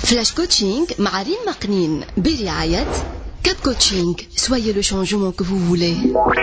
فلاش كوتشينغ مع ريم مقنين برعاية كاب كوتشينغ. Soyez le changement que vous voulez.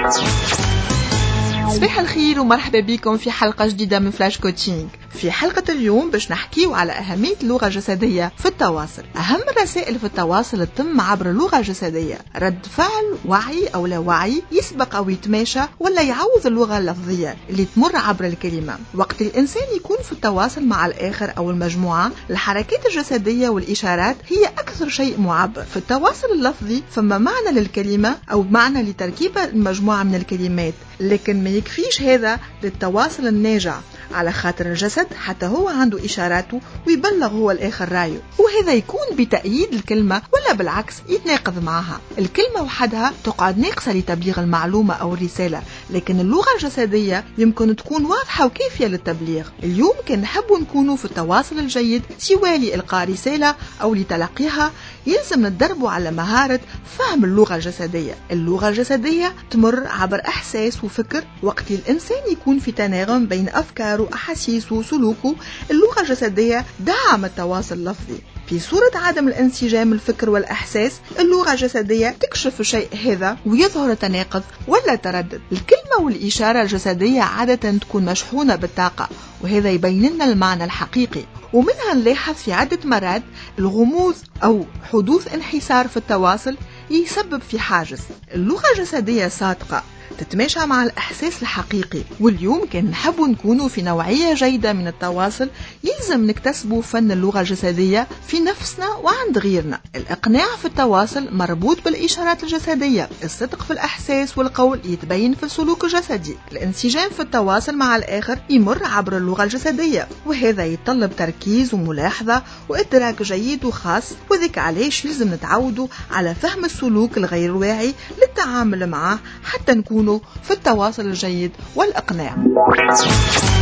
صباح الخير ومرحبا بكم في حلقة جديدة من فلاش كوتشينغ. في حلقة اليوم باش نحكيو على أهمية اللغة الجسدية في التواصل. أهم الرسائل في التواصل تتم عبر اللغة الجسدية، رد فعل وعي أو لا وعي يسبق أو يتماشى ولا يعوض اللغة اللفظية اللي تمر عبر الكلمة. وقت الإنسان يكون في التواصل مع الآخر أو المجموعة، الحركات الجسدية والإشارات هي أكثر شيء معبر. في التواصل اللفظي فما معنى للكلمة أو معنى لتركيب المجموعة من الكلمات، لكن ما يكفيش هذا للتواصل الناجع، على خاطر الجسد حتى هو عنده إشاراته ويبلغ هو الآخر رايه، وهذا يكون بتأييد الكلمة ولا بالعكس يتناقض معها. الكلمة وحدها تقعد ناقصة لتبليغ المعلومة أو الرسالة، لكن اللغة الجسدية يمكن تكون واضحة وكافية للتبليغ. اليوم كان نحب نكونوا في التواصل الجيد، سواء لإلقاء رسالة أو لتلقيها، يلزم نتدربوا على مهارة فهم اللغة الجسدية. اللغة الجسدية تمر عبر إحساس وفكر. وقت الإنسان يكون في تناغم بين أفكاره وأحاسيسه وسلوكه، اللغة الجسدية دعم التواصل اللفظي. في صورة عدم الانسجام الفكر والإحساس، اللغة الجسدية تكشف الشيء هذا ويظهر تناقض ولا تردد. الكلمة والإشارة الجسدية عادة تكون مشحونة بالطاقة، وهذا يبين لنا المعنى الحقيقي. ومنها نلاحظ في عدة مرات الغموض أو حدوث انحسار في التواصل يسبب في حاجز. اللغة الجسدية صادقة تتماشى مع الإحساس الحقيقي. واليوم كان نحب نكونوا في نوعية جيدة من التواصل، يلزم نكتسبوا فن اللغة الجسدية في نفسنا وعند غيرنا. الإقناع في التواصل مربوط بالإشارات الجسدية، الصدق في الإحساس والقول يتبين في السلوك الجسدي. الانسجام في التواصل مع الآخر يمر عبر اللغة الجسدية، وهذا يتطلب تركيز وملاحظة وإدراك جيد وخاص، وذلك علاش يلزم نتعودوا على فهم السلوك الغير واعي للتعامل معه حتى نكون في التواصل الجيد والإقناع.